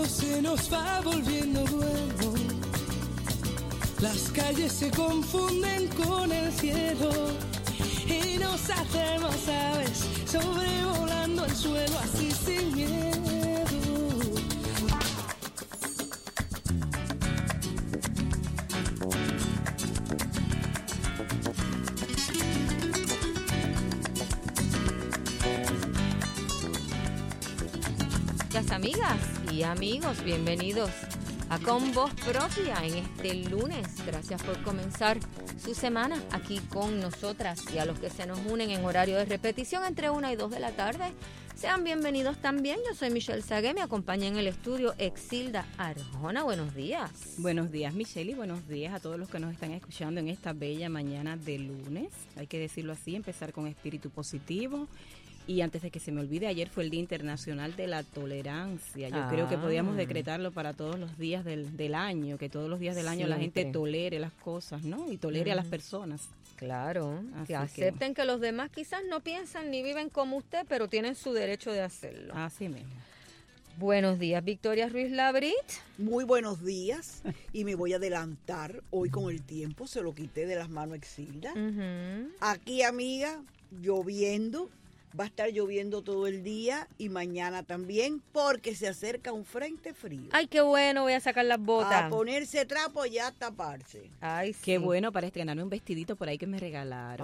se nos va volviendo bueno. Las calles se confunden con el cielo y nos hacemos aves sobrevolando el suelo así sin miedo. Amigas y amigos, bienvenidos a Con Voz Propia en este lunes. Gracias por comenzar su semana aquí con nosotras y a los que se nos unen en horario de repetición entre 1 y 2 de la tarde. Sean bienvenidos también. Yo soy Michelle Sagué, me acompaña en el estudio Exilda Arjona. Buenos días. Buenos días, Michelle, y buenos días a todos los que nos están escuchando en esta bella mañana de lunes. Hay que decirlo así, empezar con espíritu positivo. Y antes de que se me olvide, ayer fue el Día Internacional de la Tolerancia. Yo creo que podíamos decretarlo para todos los días del año, que todos los días del año la gente tolere las cosas, ¿no? Y tolere a las personas. Claro, que acepten que los demás quizás no piensan ni viven como usted, pero tienen su derecho de hacerlo. Así mismo. Buenos días, Victoria Ruiz Labrit. Muy buenos días, y me voy a adelantar hoy con el tiempo, se lo quité de las manos Exilda. Aquí, amiga, lloviendo. Va a estar lloviendo todo el día y mañana también porque se acerca un frente frío. Ay, qué bueno, voy a sacar las botas. A ponerse trapo y a taparse. Ay, sí. Qué bueno para estrenarme un vestidito por ahí que me regalaron.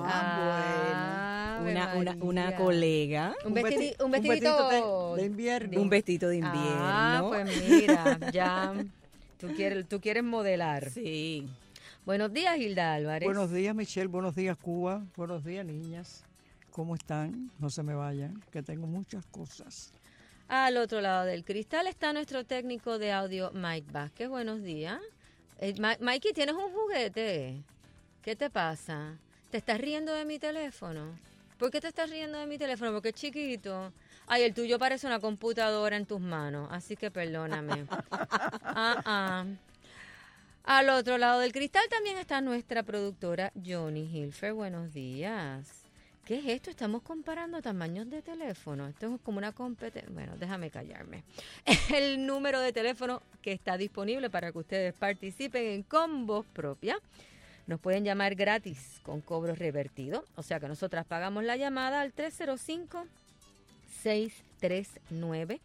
Bueno. Una colega. Un vestidito de invierno. Un vestito de invierno. Ah, pues mira, ya tú quieres modelar. Sí. Buenos días, Hilda Álvarez. Buenos días, Michelle. Buenos días, Cuba. Buenos días, niñas. ¿Cómo están? No se me vayan, que tengo muchas cosas. Al otro lado del cristal está nuestro técnico de audio, Mike Vázquez. Buenos días. Mikey, ¿tienes un juguete? ¿Qué te pasa? ¿Te estás riendo de mi teléfono? ¿Por qué te estás riendo de mi teléfono? Porque es chiquito. Ay, el tuyo parece una computadora en tus manos, así que perdóname. Al otro lado del cristal también está nuestra productora, Johnny Hilfer. Buenos días. ¿Qué es esto? Estamos comparando tamaños de teléfono. Esto es como una competencia. Bueno, déjame callarme. El número de teléfono que está disponible para que ustedes participen en Con Voz Propia. Nos pueden llamar gratis con cobro revertido. O sea que nosotras pagamos la llamada al 305-639-4272.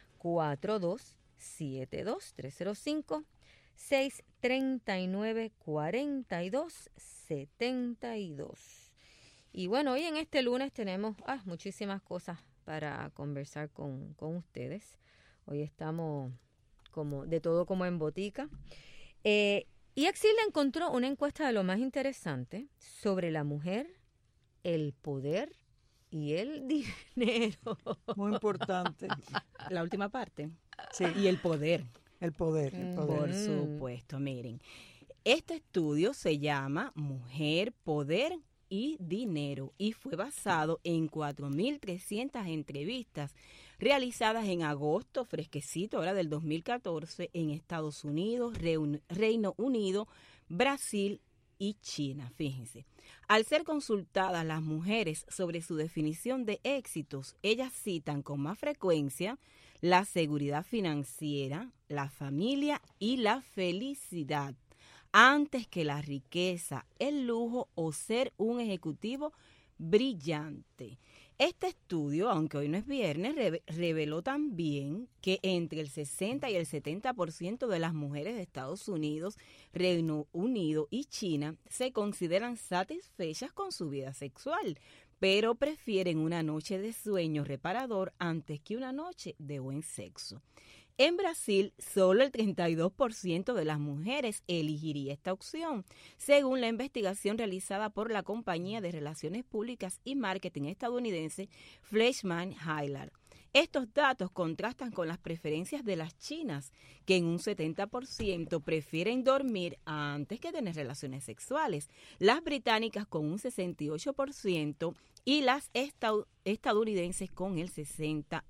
305-639-4272. Y bueno, hoy en este lunes tenemos muchísimas cosas para conversar con ustedes. Hoy estamos como de todo como en botica. Y Exilda encontró una encuesta de lo más interesante sobre la mujer, el poder y el dinero. Muy importante. La última parte. Sí. Y el poder. El poder. Por supuesto, miren. Este estudio se llama Mujer, Poder y Dinero y fue basado en 4.300 entrevistas realizadas en agosto, fresquecito, ahora del 2014, en Estados Unidos, Reino Unido, Brasil y China. Fíjense, al ser consultadas las mujeres sobre su definición de éxitos, ellas citan con más frecuencia la seguridad financiera, la familia y la felicidad, antes que la riqueza, el lujo o ser un ejecutivo brillante. Este estudio, aunque hoy no es viernes, reveló también que entre el 60 y el 70% de las mujeres de Estados Unidos, Reino Unido y China se consideran satisfechas con su vida sexual, pero prefieren una noche de sueño reparador antes que una noche de buen sexo. En Brasil, solo el 32% de las mujeres elegiría esta opción, según la investigación realizada por la compañía de relaciones públicas y marketing estadounidense Fleishman Hillard. Estos datos contrastan con las preferencias de las chinas, que en un 70% prefieren dormir antes que tener relaciones sexuales, las británicas con un 68% y las estadounidenses con el 60%.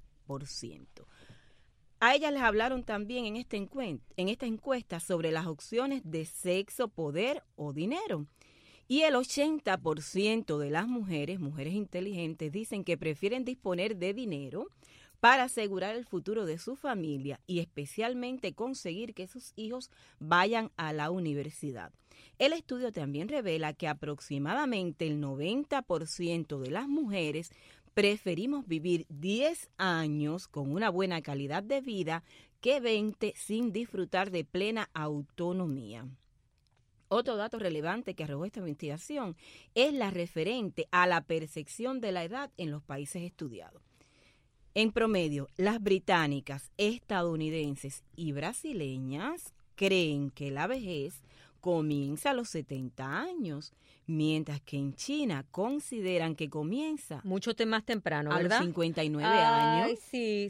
A ellas les hablaron también en esta encuesta sobre las opciones de sexo, poder o dinero. Y el 80% de las mujeres inteligentes, dicen que prefieren disponer de dinero para asegurar el futuro de su familia y especialmente conseguir que sus hijos vayan a la universidad. El estudio también revela que aproximadamente el 90% de las mujeres preferimos vivir 10 años con una buena calidad de vida que 20 sin disfrutar de plena autonomía. Otro dato relevante que arrojó esta investigación es la referente a la percepción de la edad en los países estudiados. En promedio, las británicas, estadounidenses y brasileñas creen que la vejez comienza a los 70 años, mientras que en China consideran que comienza mucho más temprano, a ¿verdad? los 59 Ay, años.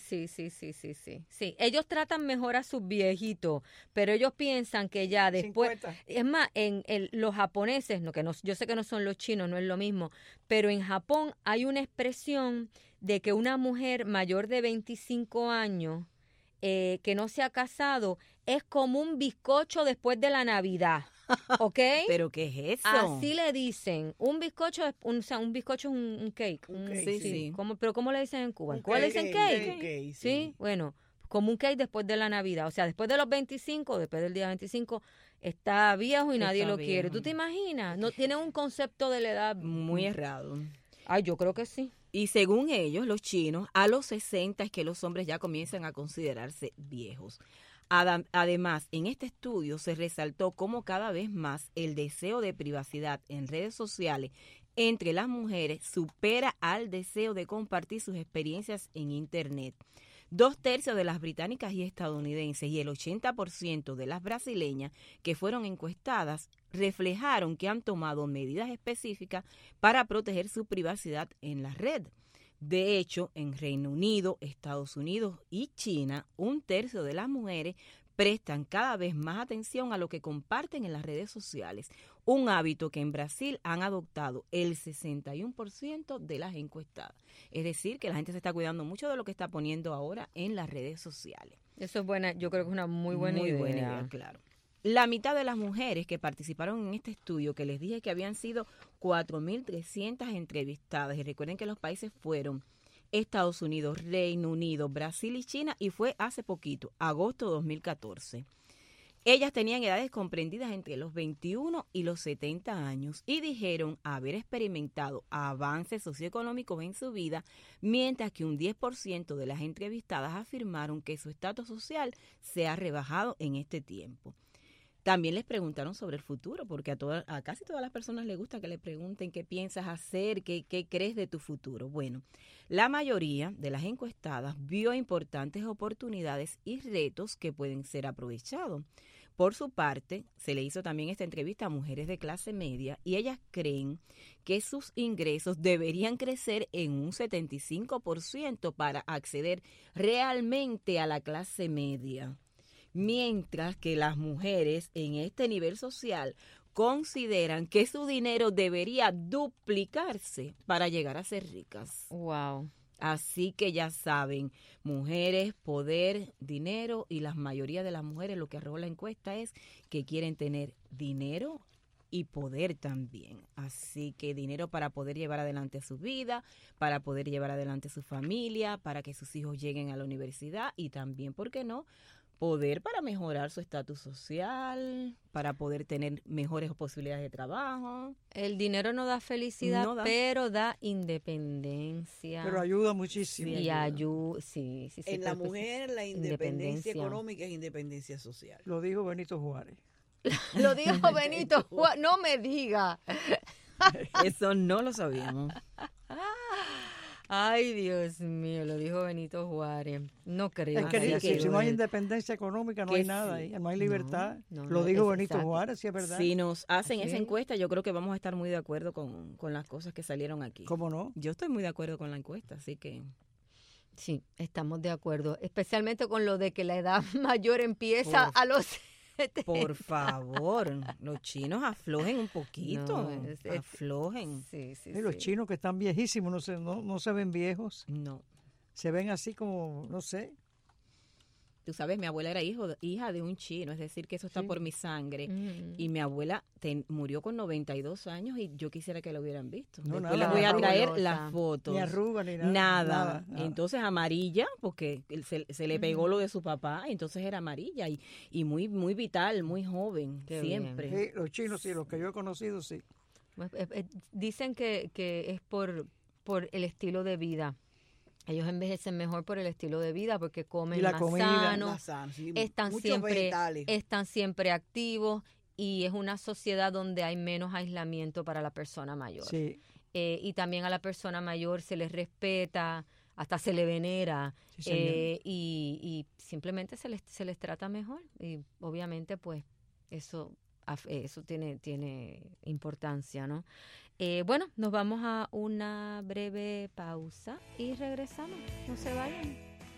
Sí, ellos tratan mejor a sus viejitos, pero ellos piensan que ya después... 50. Es más, los japoneses, yo sé que no son los chinos, no es lo mismo, pero en Japón hay una expresión de que una mujer mayor de 25 años que no se ha casado es como un bizcocho después de la Navidad, ¿ok? ¿Pero qué es eso? Así le dicen. Un bizcocho es un bizcocho es un cake. Un cake, sí. ¿Pero cómo le dicen en Cuba? ¿En Un Cuba le cake, dicen cake? cake, Sí, bueno, como un cake después de la Navidad. O sea, después de los 25, después del día 25, está viejo y nadie Está lo quiere. viejo. ¿Tú te imaginas? No tienen un concepto de la edad. Muy errado. Ay, yo creo que sí. Y según ellos, los chinos, a los 60 es que los hombres ya comienzan a considerarse viejos. Además, en este estudio se resaltó cómo cada vez más el deseo de privacidad en redes sociales entre las mujeres supera al deseo de compartir sus experiencias en Internet. 2/3 de las británicas y estadounidenses y el 80% de las brasileñas que fueron encuestadas reflejaron que han tomado medidas específicas para proteger su privacidad en la red. De hecho, en Reino Unido, Estados Unidos y China, 1/3 de las mujeres prestan cada vez más atención a lo que comparten en las redes sociales, un hábito que en Brasil han adoptado el 61% de las encuestadas. Es decir, que la gente se está cuidando mucho de lo que está poniendo ahora en las redes sociales. Eso es buena, yo creo que es una muy buena idea. Claro. La mitad de las mujeres que participaron en este estudio, que les dije que habían sido 4.300 entrevistadas, y recuerden que los países fueron Estados Unidos, Reino Unido, Brasil y China, y fue hace poquito, agosto de 2014. Ellas tenían edades comprendidas entre los 21 y los 70 años y dijeron haber experimentado avances socioeconómicos en su vida, mientras que un 10% de las entrevistadas afirmaron que su estatus social se ha rebajado en este tiempo. También les preguntaron sobre el futuro, porque a casi todas las personas les gusta que le pregunten qué piensas hacer, qué crees de tu futuro. Bueno, la mayoría de las encuestadas vio importantes oportunidades y retos que pueden ser aprovechados. Por su parte, se le hizo también esta entrevista a mujeres de clase media y ellas creen que sus ingresos deberían crecer en un 75% para acceder realmente a la clase media. Mientras que las mujeres en este nivel social consideran que su dinero debería duplicarse para llegar a ser ricas. Wow. Así que ya saben, mujeres, poder, dinero, y la mayoría de las mujeres lo que arrojó la encuesta es que quieren tener dinero y poder también. Así que dinero para poder llevar adelante su vida, para poder llevar adelante su familia, para que sus hijos lleguen a la universidad y también, ¿por qué no?, poder para mejorar su estatus social, para poder tener mejores posibilidades de trabajo. El dinero no da felicidad, No da. pero da independencia. Pero ayuda muchísimo. y ayuda. Sí, En la pero pues, mujer la independencia económica es independencia social. Lo dijo Benito Juárez. Lo dijo Benito Juárez. No me diga. Eso no lo sabíamos. Ay, Dios mío, lo dijo Benito Juárez. No creo. Es que Así si que- no hay independencia económica, no que hay nada sí. ahí, no hay libertad. No, Lo no, dijo es Benito exacto. Juárez, sí es verdad. Si nos hacen Así esa es. encuesta, yo creo que vamos a estar muy de acuerdo con las cosas que salieron aquí. ¿Cómo no? Yo estoy muy de acuerdo con la encuesta, así que... Sí, estamos de acuerdo. Especialmente con lo de que la edad mayor empieza Por a los... Por favor, los chinos aflojen un poquito, No, aflojen. Sí, sí, Y los sí. chinos que están viejísimos no se ven viejos, No. se ven así como, no sé. tú sabes, mi abuela era hija de un chino, es decir, que eso está Sí. por mi sangre. Y mi abuela murió con 92 años y yo quisiera que la hubieran visto. No, Después nada, les voy a traer fabulosa. las fotos. Ni arruga ni nada. Nada. Nada. Entonces amarilla, porque se le pegó lo de su papá, entonces era amarilla y muy, muy vital, muy joven, Qué siempre. Sí, los chinos sí, los que yo he conocido sí. Dicen que es por el estilo de vida. Ellos envejecen mejor por el estilo de vida porque comen Y la más comida. sano, Más sano, sí, están muchos vegetales. siempre activos y es una sociedad donde hay menos aislamiento para la persona mayor. Sí. Y también a la persona mayor se les respeta, hasta se le venera Sí, señor. y simplemente se les trata mejor. Y obviamente pues eso tiene importancia, ¿no? Bueno, nos vamos a una breve pausa y regresamos. No se vayan.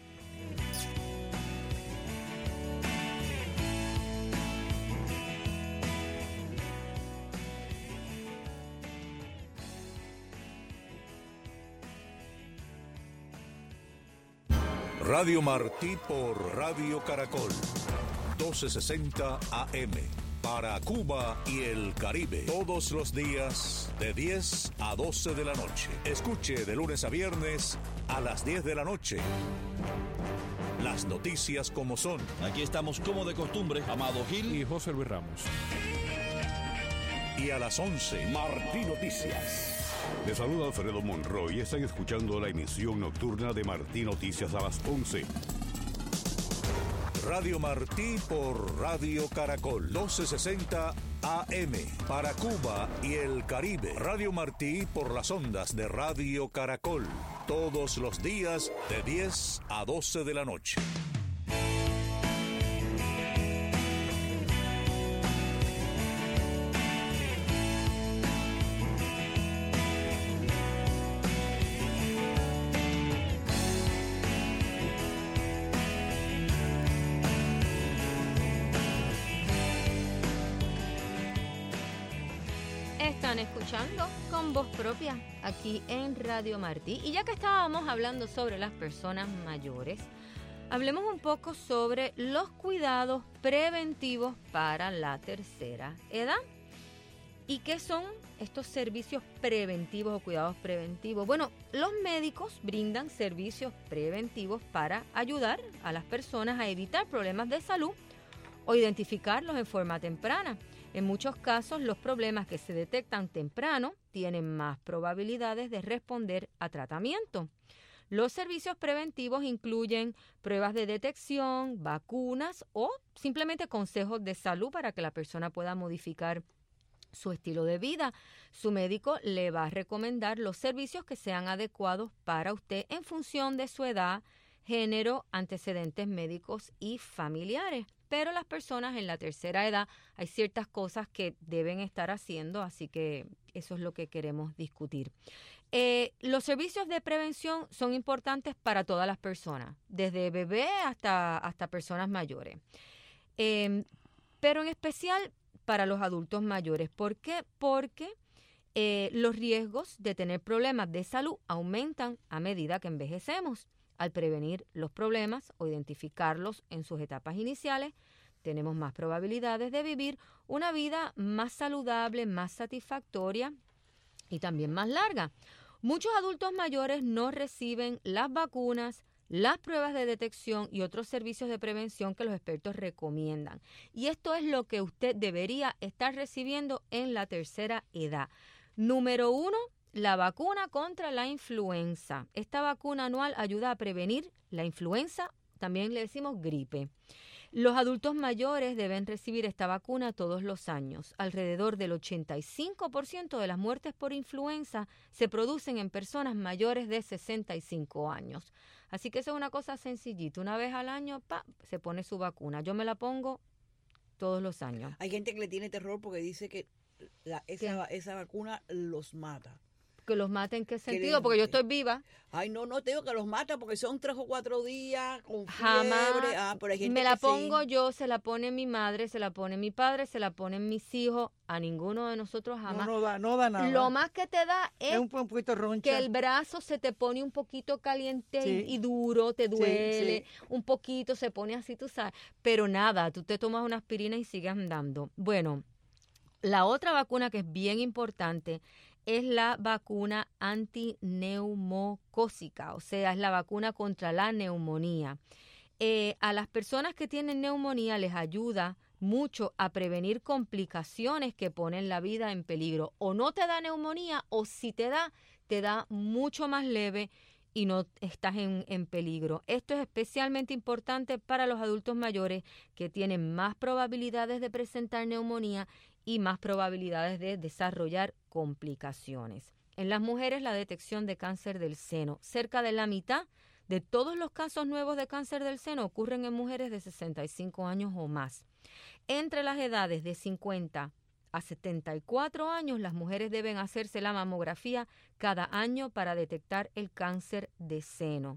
Radio Martí por Radio Caracol, 1260 AM, para Cuba y el Caribe, todos los días de 10 a 12 de la noche. Escuche de lunes a viernes a las 10 de la noche. Las noticias como son. Aquí estamos como de costumbre, Amado Gil y José Luis Ramos. Y a las 11, Martí Noticias. Les saluda Alfredo Monroy y están escuchando la emisión nocturna de Martí Noticias a las 11. Radio Martí por Radio Caracol, 1260 AM, para Cuba y el Caribe. Radio Martí por las ondas de Radio Caracol, todos los días de 10 a 12 de la noche. Están escuchando con voz propia aquí en Radio Martí. Y ya que estábamos hablando sobre las personas mayores, hablemos un poco sobre los cuidados preventivos para la tercera edad. ¿Y qué son estos servicios preventivos o cuidados preventivos? Bueno, los médicos brindan servicios preventivos para ayudar a las personas a evitar problemas de salud o identificarlos en forma temprana. En muchos casos, los problemas que se detectan temprano tienen más probabilidades de responder a tratamiento. Los servicios preventivos incluyen pruebas de detección, vacunas o simplemente consejos de salud para que la persona pueda modificar su estilo de vida. Su médico le va a recomendar los servicios que sean adecuados para usted en función de su edad, género, antecedentes médicos y familiares. Pero las personas en la tercera edad hay ciertas cosas que deben estar haciendo, así que eso es lo que queremos discutir. Los servicios de prevención son importantes para todas las personas, desde bebé hasta personas mayores, pero en especial para los adultos mayores. ¿Por qué? Porque los riesgos de tener problemas de salud aumentan a medida que envejecemos. Al prevenir los problemas o identificarlos en sus etapas iniciales, tenemos más probabilidades de vivir una vida más saludable, más satisfactoria y también más larga. Muchos adultos mayores no reciben las vacunas, las pruebas de detección y otros servicios de prevención que los expertos recomiendan. Y esto es lo que usted debería estar recibiendo en la tercera edad. Número 1, la vacuna contra la influenza. Esta vacuna anual ayuda a prevenir la influenza, también le decimos gripe. Los adultos mayores deben recibir esta vacuna todos los años. Alrededor del 85% de las muertes por influenza se producen en personas mayores de 65 años. Así que eso es una cosa sencillita. Una vez al año, se pone su vacuna. Yo me la pongo todos los años. Hay gente que le tiene terror porque dice que esa vacuna los mata. ¿Que los mata en qué sentido? Porque yo estoy viva. Ay, no, te digo que los mata porque son 3 o 4 días con Jamás. fiebre. Pero hay gente Me la que pongo sí. yo, se la pone mi madre, se la pone mi padre, se la ponen mis hijos. A ninguno de nosotros jamás. No da nada. Lo más que te da es un poquito roncha. que el brazo se te pone un poquito caliente Sí. y duro, te duele, sí. un poquito, se pone así, tú sabes. Pero nada, tú te tomas una aspirina y sigues andando. Bueno, la otra vacuna que es bien importante es la vacuna antineumocócica, o sea, es la vacuna contra la neumonía. A las personas que tienen neumonía les ayuda mucho a prevenir complicaciones que ponen la vida en peligro. O no te da neumonía, o si te da mucho más leve y no estás en peligro. Esto es especialmente importante para los adultos mayores que tienen más probabilidades de presentar neumonía y más probabilidades de desarrollar complicaciones. En las mujeres, la detección de cáncer del seno. Cerca de la mitad de todos los casos nuevos de cáncer del seno ocurren en mujeres de 65 años o más. Entre las edades de 50 a 74 años, las mujeres deben hacerse la mamografía cada año para detectar el cáncer de seno.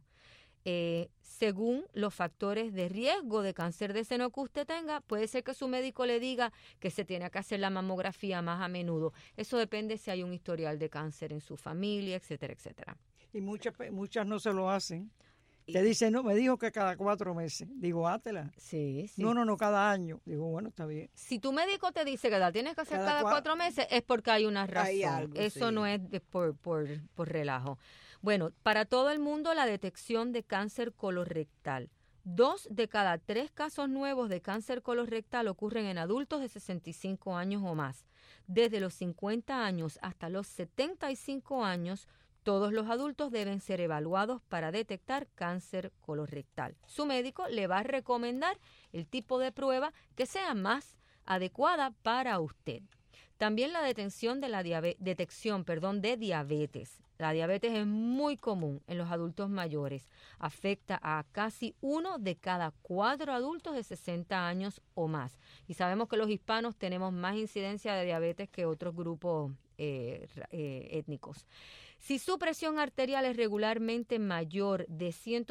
Según los factores de riesgo de cáncer de seno que usted tenga, puede ser que su médico le diga que se tiene que hacer la mamografía más a menudo. Eso depende si hay un historial de cáncer en su familia, etcétera, etcétera. Y muchas no se lo hacen. Te dicen, no, me dijo que cada 4 meses. Digo, hátela. Sí. No, cada año. Digo, bueno, está bien. Si tu médico te dice que la tienes que hacer cada 4 meses, es porque hay una razón. Hay algo, Eso sí. no es por relajo. Bueno, para todo el mundo, la detección de cáncer colorectal. 2 de cada 3 casos nuevos de cáncer colorectal ocurren en adultos de 65 años o más. Desde los 50 años hasta los 75 años, todos los adultos deben ser evaluados para detectar cáncer colorectal. Su médico le va a recomendar el tipo de prueba que sea más adecuada para usted. También la detección de diabetes. La diabetes es muy común en los adultos mayores. Afecta a casi 1 de cada 4 adultos de 60 años o más. Y sabemos que los hispanos tenemos más incidencia de diabetes que otros grupos étnicos. Si su presión arterial es regularmente mayor de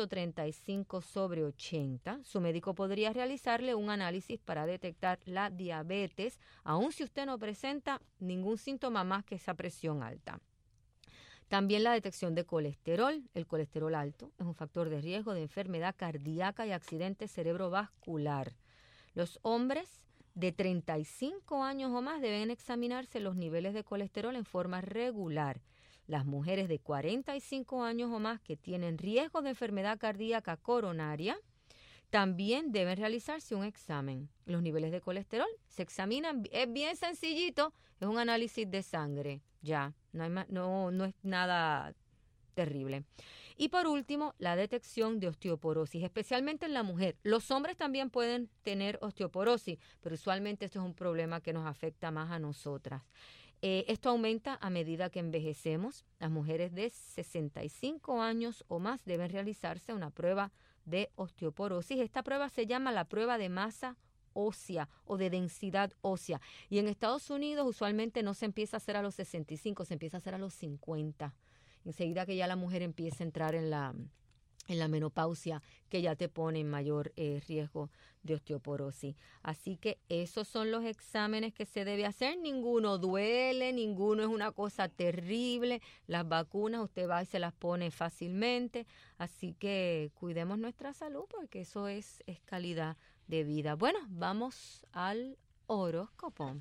135/80, su médico podría realizarle un análisis para detectar la diabetes, aun si usted no presenta ningún síntoma más que esa presión alta. También la detección de colesterol. El colesterol alto es un factor de riesgo de enfermedad cardíaca y accidente cerebrovascular. Los hombres de 35 años o más deben examinarse los niveles de colesterol en forma regular. Las mujeres de 45 años o más que tienen riesgo de enfermedad cardíaca coronaria también deben realizarse un examen. Los niveles de colesterol se examinan, es bien sencillito, es un análisis de sangre, ya, no es nada terrible. Y por último, la detección de osteoporosis, especialmente en la mujer. Los hombres también pueden tener osteoporosis, pero usualmente esto es un problema que nos afecta más a nosotras. Esto aumenta a medida que envejecemos. Las mujeres de 65 años o más deben realizarse una prueba de osteoporosis. Esta prueba se llama la prueba de masa ósea o de densidad ósea. Y en Estados Unidos usualmente no se empieza a hacer a los 65, se empieza a hacer a los 50. Enseguida que ya la mujer empieza a entrar en la menopausia, que ya te pone en mayor riesgo de osteoporosis. Así que esos son los exámenes que se debe hacer. Ninguno duele, ninguno es una cosa terrible. Las vacunas usted va y se las pone fácilmente. Así que cuidemos nuestra salud porque eso es calidad de vida. Bueno, vamos al horóscopo.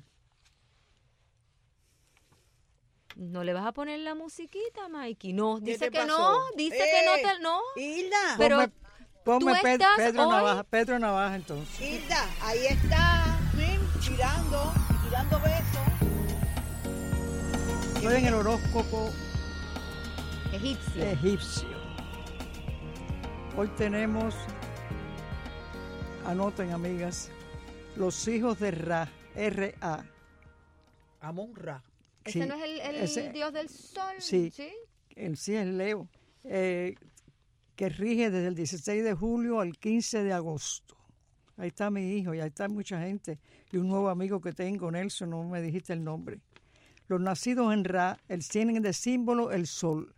¿No le vas a poner la musiquita, Mikey? No, dice que pasó? no, dice que no. Hilda, Pero Ponme tú estás Pedro Navaja entonces. Hilda, ahí está, ¿sí? tirando besos. Estoy en el horóscopo egipcio. Hoy tenemos, anoten amigas, los hijos de Ra, R-A. Amon-Ra. ¿Ese Sí, no es el dios del sol? Sí, él sí es Leo, que rige desde el 16 de julio al 15 de agosto. Ahí está mi hijo y ahí está mucha gente. Y un nuevo amigo que tengo, Nelson, no me dijiste el nombre. Los nacidos en Ra, tienen de símbolo el sol.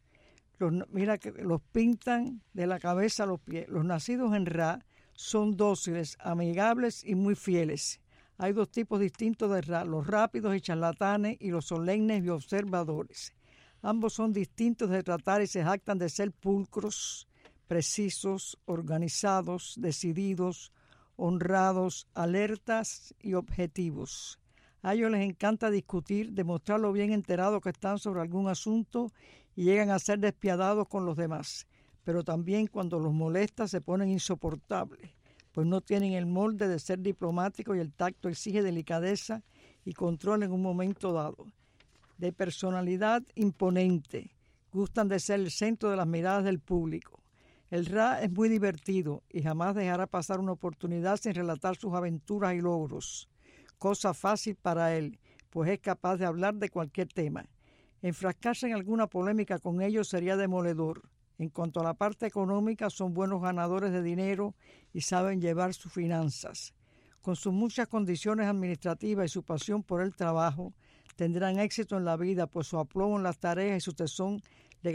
Mira que los pintan de la cabeza a los pies. Los nacidos en Ra son dóciles, amigables y muy fieles. Hay dos tipos distintos de Ra, los rápidos y charlatanes y los solemnes y observadores. Ambos son distintos de tratar y se jactan de ser pulcros, precisos, organizados, decididos, honrados, alertas y objetivos. A ellos les encanta discutir, demostrar lo bien enterados que están sobre algún asunto y llegan a ser despiadados con los demás. Pero también cuando los molesta se ponen insoportables, pues no tienen el molde de ser diplomáticos y el tacto exige delicadeza y control en un momento dado. De personalidad imponente, gustan de ser el centro de las miradas del público. El Ra es muy divertido y jamás dejará pasar una oportunidad sin relatar sus aventuras y logros. Cosa fácil para él, pues es capaz de hablar de cualquier tema. Enfrascarse en alguna polémica con ellos sería demoledor. En cuanto a la parte económica, son buenos ganadores de dinero y saben llevar sus finanzas. Con sus muchas condiciones administrativas y su pasión por el trabajo, tendrán éxito en la vida, pues su aplomo en las tareas y su tesón le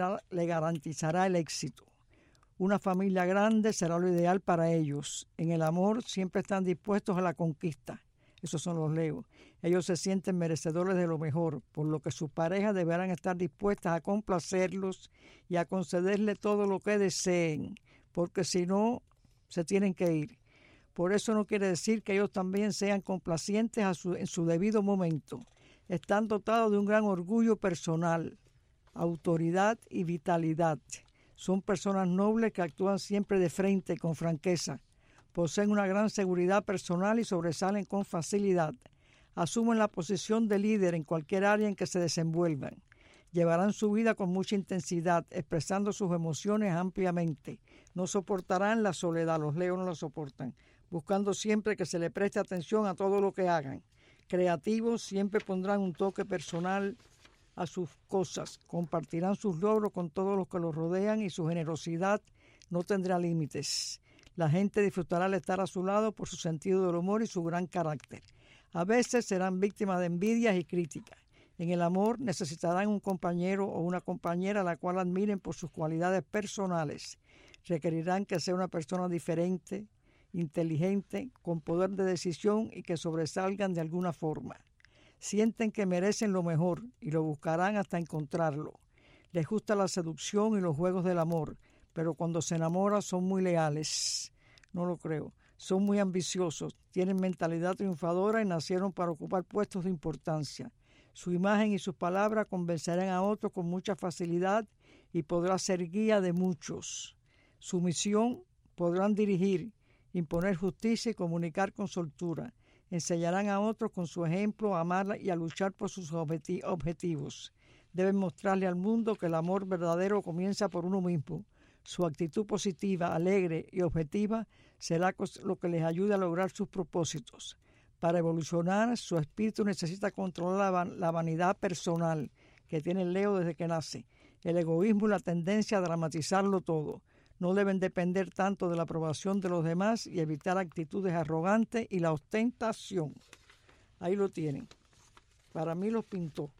garantizará el éxito. Una familia grande será lo ideal para ellos. En el amor siempre están dispuestos a la conquista. Esos son los Leos. Ellos se sienten merecedores de lo mejor, por lo que sus parejas deberán estar dispuestas a complacerlos y a concederle todo lo que deseen, porque si no, se tienen que ir. Por eso no quiere decir que ellos también sean complacientes en su debido momento. Están dotados de un gran orgullo personal, autoridad y vitalidad. Son personas nobles que actúan siempre de frente y con franqueza. Poseen una gran seguridad personal y sobresalen con facilidad. Asumen la posición de líder en cualquier área en que se desenvuelvan. Llevarán su vida con mucha intensidad, expresando sus emociones ampliamente. No soportarán la soledad, los Leos no la soportan, buscando siempre que se le preste atención a todo lo que hagan. Creativos, siempre pondrán un toque personal a sus cosas, compartirán sus logros con todos los que los rodean y su generosidad no tendrá límites. La gente disfrutará al estar a su lado por su sentido del humor y su gran carácter. A veces serán víctimas de envidias y críticas. En el amor necesitarán un compañero o una compañera a la cual admiren por sus cualidades personales. Requerirán que sea una persona diferente, inteligente, con poder de decisión y que sobresalgan de alguna forma. Sienten que merecen lo mejor y lo buscarán hasta encontrarlo. Les gusta la seducción y los juegos del amor, pero cuando se enamoran son muy leales. No lo creo. Son muy ambiciosos, tienen mentalidad triunfadora y nacieron para ocupar puestos de importancia. Su imagen y sus palabras convencerán a otros con mucha facilidad y podrá ser guía de muchos. Su misión podrán dirigir, imponer justicia y comunicar con soltura. Enseñarán a otros con su ejemplo a amar y a luchar por sus objetivos. Deben mostrarle al mundo que el amor verdadero comienza por uno mismo. Su actitud positiva, alegre y objetiva será lo que les ayude a lograr sus propósitos. Para evolucionar, su espíritu necesita controlar la vanidad personal que tiene el Leo desde que nace, el egoísmo y la tendencia a dramatizarlo todo. No deben depender tanto de la aprobación de los demás y evitar actitudes arrogantes y la ostentación. Ahí lo tienen. Para mí los pintó.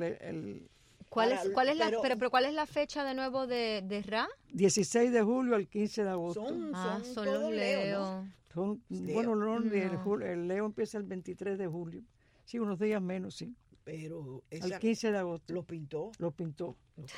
¿Cuál es la fecha de nuevo de Ra? 16 de julio al 15 de agosto. Son los Leo. El Leo empieza el 23 de julio. Sí, unos días menos, sí. Pero al 15 de agosto. ¿Los pintó? Los pintó.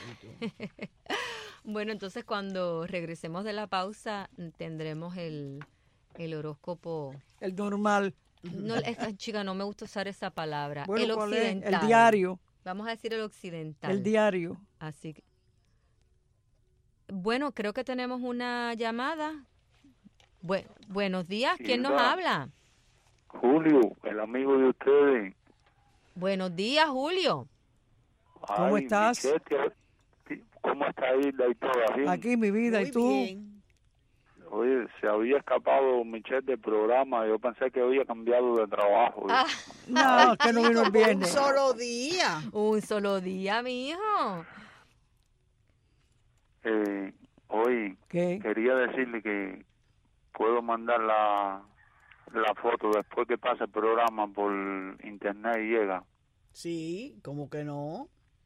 Bueno, entonces cuando regresemos de la pausa tendremos el horóscopo. El normal. No, chica, no me gusta usar esa palabra. Bueno, el occidental. El diario. Vamos a decir el occidental. El diario. Así que. Bueno, creo que tenemos una llamada. Buenos días. ¿Quién nos habla? Julio, el amigo de ustedes. Buenos días, Julio. ¿Cómo estás? Michelle, ¿cómo está Hilda y toda bien? Aquí, mi vida, Muy ¿y tú? Bien. Oye, se había escapado Michelle del programa. Yo pensé que había cambiado de trabajo. No, que no vino el viernes. Un solo día. Un solo día, mijo. Hoy ¿Qué? quería decirle que puedo mandar la foto después que pase el programa por internet y llega. Sí, ¿cómo que no?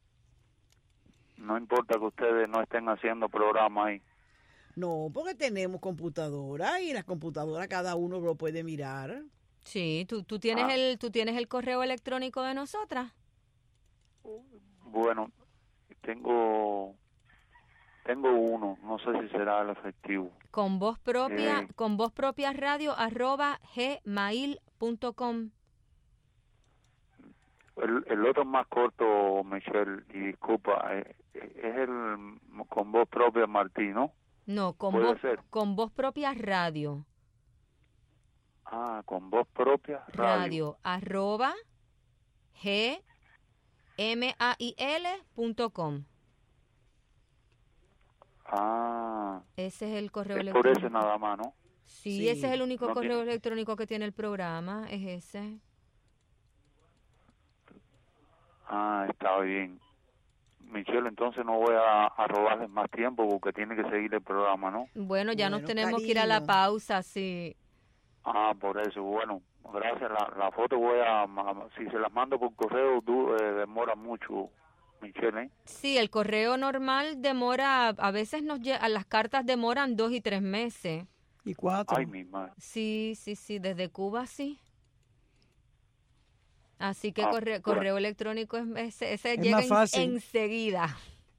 No importa que ustedes no estén haciendo programa ahí. No, porque tenemos computadora y las computadoras cada uno lo puede mirar. Sí, ¿tú tienes tú tienes el correo electrónico de nosotras? Bueno, tengo uno, no sé si será el efectivo. Con voz propia radio @gmail.com. El otro más corto, Michelle, y disculpa, es el con voz propia Martín, ¿no? No, ¿Puede ser? con voz propia radio. Con voz propia radio. @gmail.com. Ese es el correo es electrónico. por ese nada más, ¿no? Sí, ese es el único no correo tiene... electrónico que tiene el programa, es ese. Está bien. Michelle, entonces no voy a robarles más tiempo porque tiene que seguir el programa, ¿no? Bueno, ya nos tenemos cariño. que ir a la pausa, sí. Por eso, bueno, gracias. La foto si se las mando por correo, demora mucho, Michelle, ¿eh? Sí, el correo normal demora, a veces las cartas demoran 2 y 3 meses. Y 4. Ay, mi madre. Sí, desde Cuba sí. Así que correo bueno. electrónico ese Es llega más fácil. enseguida.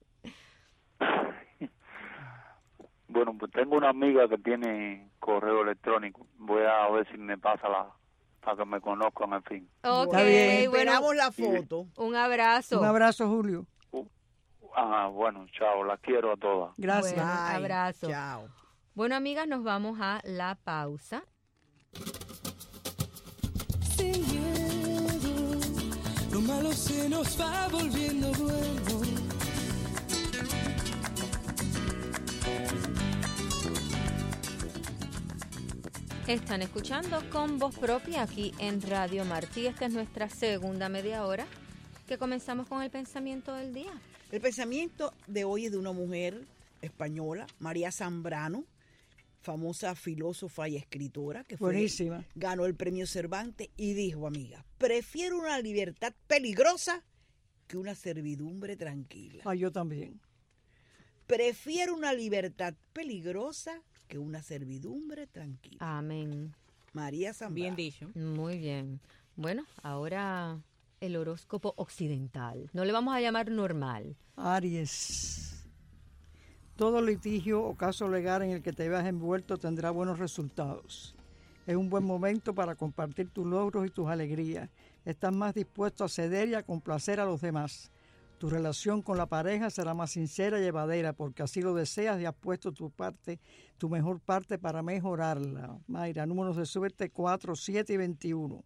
Bueno, pues tengo una amiga que tiene correo electrónico. Voy a ver si me pasa para que me conozcan, en fin. Ok, Está bien. bueno, Esperamos la foto. un abrazo. Un abrazo, Julio. Bueno, chao, las quiero a todas. Gracias. Bueno, Bye. abrazo. Chao. Bueno, amigas, nos vamos a la pausa. Sin miedo, lo malo se nos va volviendo bueno. Están escuchando con voz propia aquí en Radio Martí. Esta es nuestra segunda media hora que comenzamos con el pensamiento del día. El pensamiento de hoy es de una mujer española, María Zambrano, famosa filósofa y escritora, que Buenísima. Ganó el premio Cervantes y dijo, amiga, prefiero una libertad peligrosa que una servidumbre tranquila. Yo también. Prefiero una libertad peligrosa que una servidumbre tranquila. Amén. María Zambrano. Bien dicho. Muy bien. Bueno, ahora el horóscopo occidental. No le vamos a llamar normal. Aries. Todo litigio o caso legal en el que te veas envuelto tendrá buenos resultados. Es un buen momento para compartir tus logros y tus alegrías. Estás más dispuesto a ceder y a complacer a los demás. Tu relación con la pareja será más sincera y llevadera porque así lo deseas y has puesto tu mejor parte para mejorarla. Mayra, números de suerte 4, 7 y 21.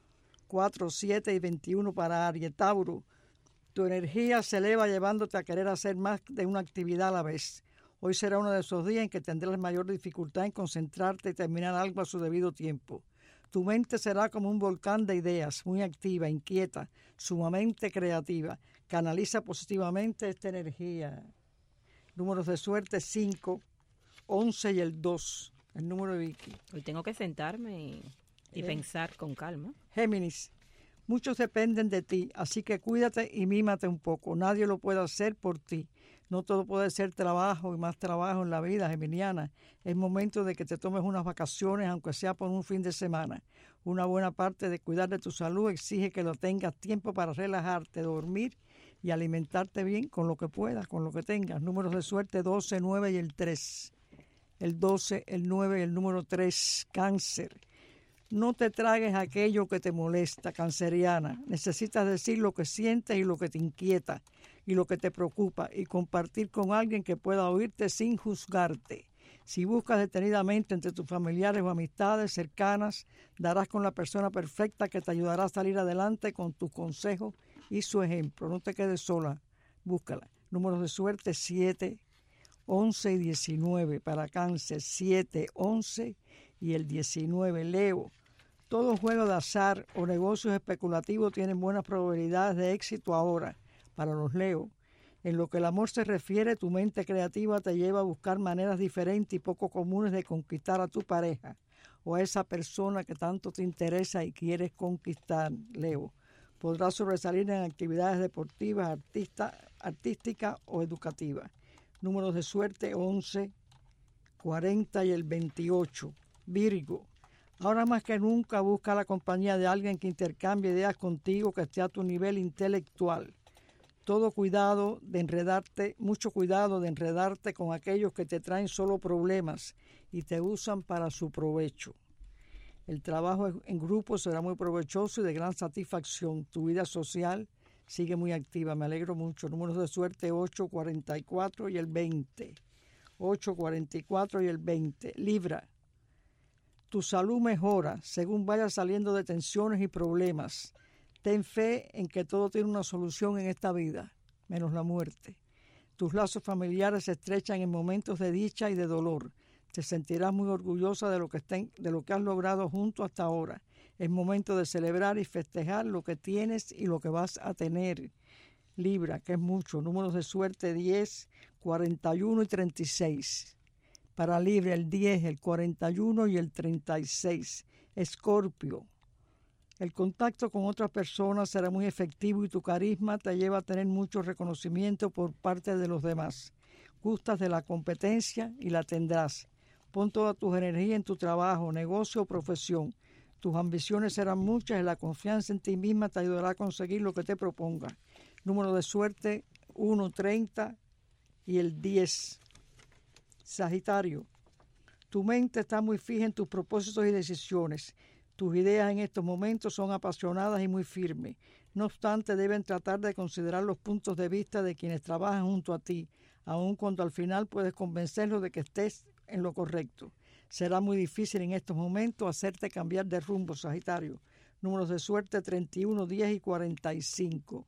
4, 7 y 21 para Aries. Tauro, tu energía se eleva llevándote a querer hacer más de una actividad a la vez. Hoy será uno de esos días en que tendrás mayor dificultad en concentrarte y terminar algo a su debido tiempo. Tu mente será como un volcán de ideas, muy activa, inquieta, sumamente creativa. Canaliza positivamente esta energía. Números de suerte 5, 11 y el 2. El número de Vicky. Hoy tengo que sentarme y pensar con calma. Géminis, muchos dependen de ti, así que cuídate y mímate un poco. Nadie lo puede hacer por ti. No todo puede ser trabajo y más trabajo en la vida, geminiana. Es momento de que te tomes unas vacaciones, aunque sea por un fin de semana. Una buena parte de cuidar de tu salud exige que lo tengas tiempo para relajarte, dormir y alimentarte bien con lo que puedas, con lo que tengas. Números de suerte 12, 9 y el 3. El 12, el 9 y el número 3. Cáncer. No te tragues aquello que te molesta, canceriana. Necesitas decir lo que sientes y lo que te inquieta y lo que te preocupa y compartir con alguien que pueda oírte sin juzgarte. Si buscas detenidamente entre tus familiares o amistades cercanas, darás con la persona perfecta que te ayudará a salir adelante con tus consejos y su ejemplo. No te quedes sola, búscala. Números de suerte 7, 11 y 19 para Cáncer, 7, 11 y el 19. Leo, todo juego de azar o negocios especulativos tienen buenas probabilidades de éxito ahora. Para los Leo, en lo que el amor se refiere, tu mente creativa te lleva a buscar maneras diferentes y poco comunes de conquistar a tu pareja o a esa persona que tanto te interesa y quieres conquistar, Leo. Podrás sobresalir en actividades deportivas, artísticas o educativas. Números de suerte 11, 40 y el 28. Virgo. Ahora más que nunca busca la compañía de alguien que intercambie ideas contigo, que esté a tu nivel intelectual. Mucho cuidado de enredarte con aquellos que te traen solo problemas y te usan para su provecho. El trabajo en grupo será muy provechoso y de gran satisfacción. Tu vida social sigue muy activa. Me alegro mucho. Números de suerte 8, 44 y el 20. 8, 44 y el 20. Libra. Tu salud mejora según vayas saliendo de tensiones y problemas. Ten fe en que todo tiene una solución en esta vida, menos la muerte. Tus lazos familiares se estrechan en momentos de dicha y de dolor. Te sentirás muy orgullosa de lo que has logrado junto hasta ahora. Es momento de celebrar y festejar lo que tienes y lo que vas a tener. Libra, que es mucho. Números de suerte 10, 41 y 36. Para Libra el 10, el 41 y el 36. Escorpio. El contacto con otras personas será muy efectivo y tu carisma te lleva a tener mucho reconocimiento por parte de los demás. Gustas de la competencia y la tendrás. Pon toda tu energía en tu trabajo, negocio o profesión. Tus ambiciones serán muchas y la confianza en ti misma te ayudará a conseguir lo que te propongas. Número de suerte 1, 30 y el 10. Sagitario. Tu mente está muy fija en tus propósitos y decisiones. Tus ideas en estos momentos son apasionadas y muy firmes. No obstante, deben tratar de considerar los puntos de vista de quienes trabajan junto a ti, aun cuando al final puedes convencerlos de que estés en lo correcto. Será muy difícil en estos momentos hacerte cambiar de rumbo, Sagitario. Números de suerte 31, 10 y 45.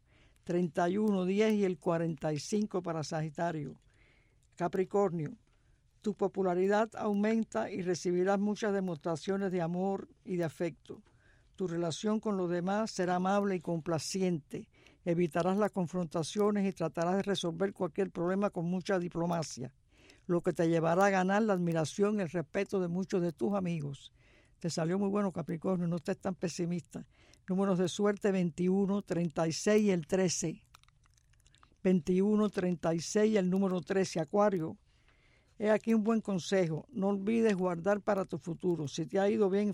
31, 10 y el 45 para Sagitario. Capricornio. Tu popularidad aumenta y recibirás muchas demostraciones de amor y de afecto. Tu relación con los demás será amable y complaciente. Evitarás las confrontaciones y tratarás de resolver cualquier problema con mucha diplomacia, lo que te llevará a ganar la admiración y el respeto de muchos de tus amigos. Te salió muy bueno, Capricornio, no estés tan pesimista. Números de suerte 21, 36 y el 13. 21, 36 y el número 13, Acuario. He aquí un buen consejo, no olvides guardar para tu futuro. Si te ha ido bien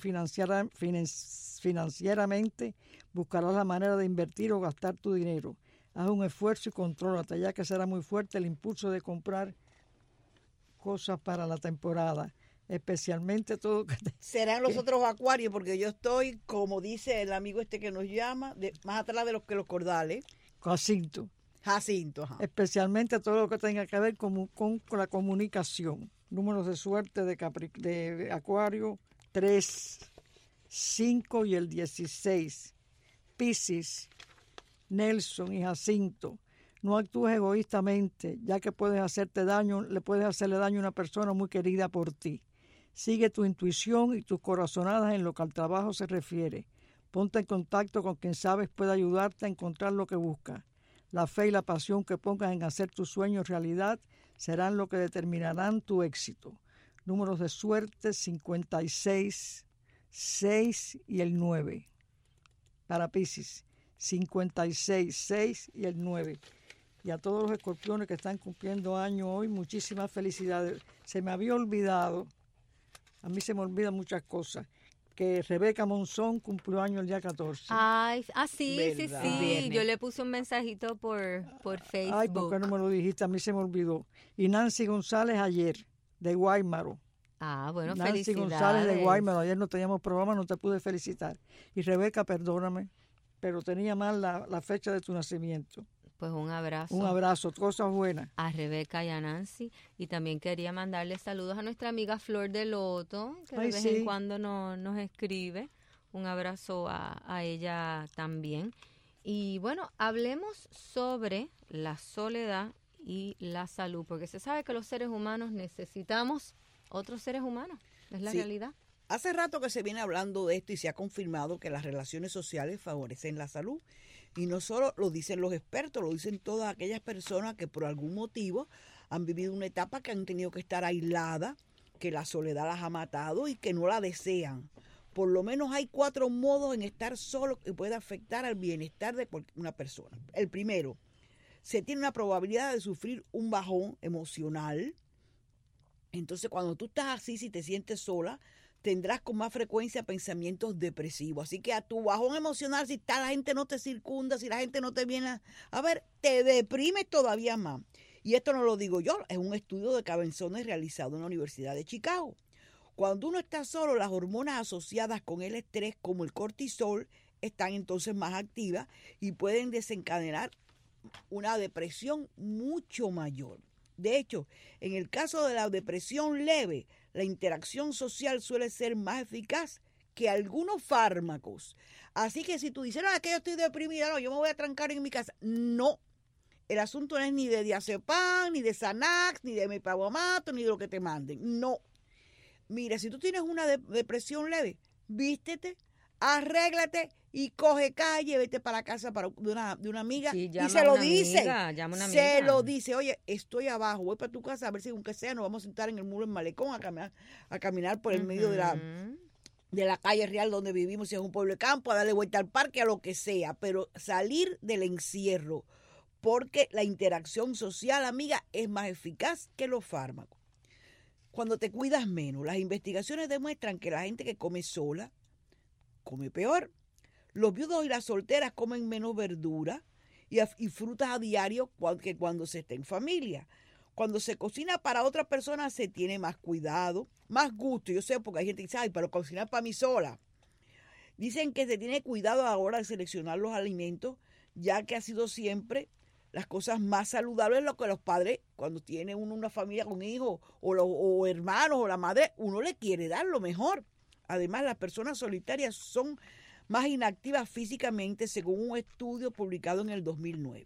financieramente, buscarás la manera de invertir o gastar tu dinero. Haz un esfuerzo y contrólate, ya que será muy fuerte el impulso de comprar cosas para la temporada, especialmente todo que serán los otros acuarios, porque yo estoy, como dice el amigo este que nos llama, más atrás de los cordales. Jacinto, ajá. Especialmente todo lo que tenga que ver con la comunicación. Números de suerte de Acuario 3, 5 y el 16. Piscis, Nelson y Jacinto. No actúes egoístamente, ya que le puedes hacerle daño a una persona muy querida por ti. Sigue tu intuición y tus corazonadas en lo que al trabajo se refiere. Ponte en contacto con quien sabes puede ayudarte a encontrar lo que buscas. La fe y la pasión que pongas en hacer tus sueños realidad serán lo que determinarán tu éxito. Números de suerte 56, 6 y el 9. Para Piscis, 56, 6 y el 9. Y a todos los escorpiones que están cumpliendo años hoy, muchísimas felicidades. Se me había olvidado, a mí se me olvidan muchas cosas, que Rebeca Monzón cumplió años el día 14. Sí. Viernes. Yo le puse un mensajito por Facebook. Ay, ¿por qué no me lo dijiste? A mí se me olvidó. Y Nancy González ayer, de Guaymaro. Bueno, Nancy felicidades. González de Guaymaro. Ayer no teníamos programa, no te pude felicitar. Y Rebeca, perdóname, pero tenía mal la fecha de tu nacimiento. Pues un abrazo. Un abrazo, cosas buenas. A Rebeca y a Nancy. Y también quería mandarle saludos a nuestra amiga Flor de Loto, que de vez en cuando nos escribe. Un abrazo a ella también. Y bueno, hablemos sobre la soledad y la salud, porque se sabe que los seres humanos necesitamos otros seres humanos. Es la realidad. Hace rato que se viene hablando de esto y se ha confirmado que las relaciones sociales favorecen la salud. Y no solo lo dicen los expertos, lo dicen todas aquellas personas que por algún motivo han vivido una etapa que han tenido que estar aisladas, que la soledad las ha matado y que no la desean. por lo menos hay 4 modos en estar solo que puede afectar al bienestar de una persona. El primero, se tiene una probabilidad de sufrir un bajón emocional. Entonces, cuando tú estás así, si te sientes sola, tendrás con más frecuencia pensamientos depresivos. Así que a tu bajón emocional, si la gente no te circunda, si la gente no te viene a ver, te deprimes todavía más. Y esto no lo digo yo, es un estudio de Cabenzones realizado en la Universidad de Chicago. Cuando uno está solo, las hormonas asociadas con el estrés, como el cortisol, están entonces más activas y pueden desencadenar una depresión mucho mayor. De hecho, en el caso de la depresión leve, la interacción social suele ser más eficaz que algunos fármacos. Así que si tú dices, no, es que yo estoy deprimida, no, yo me voy a trancar en mi casa. No, el asunto no es ni de diazepam, ni de Xanax, ni de mepavomato, ni de lo que te manden. No. Mira, si tú tienes una depresión leve, vístete, arréglate y coge calle, vete para la casa de una amiga y se lo dice. Se lo dice, oye, estoy abajo, voy para tu casa a ver si aunque sea nos vamos a sentar en el muro del malecón a caminar por el medio de la calle real donde vivimos, si es un pueblo de campo, a darle vuelta al parque, a lo que sea, pero salir del encierro, porque la interacción social, amiga, es más eficaz que los fármacos. Cuando te cuidas menos, las investigaciones demuestran que la gente que come sola come peor. Los viudos y las solteras comen menos verdura y frutas a diario que cuando se está en familia. Cuando se cocina para otra persona se tiene más cuidado, más gusto. Yo sé, porque hay gente que dice, ay, pero cocinar para mí sola. Dicen que se tiene cuidado a la hora de seleccionar los alimentos, ya que ha sido siempre las cosas más saludables lo que los padres, cuando tiene uno una familia con hijos o hermanos o la madre, uno le quiere dar lo mejor. Además, las personas solitarias son más inactivas físicamente, según un estudio publicado en el 2009.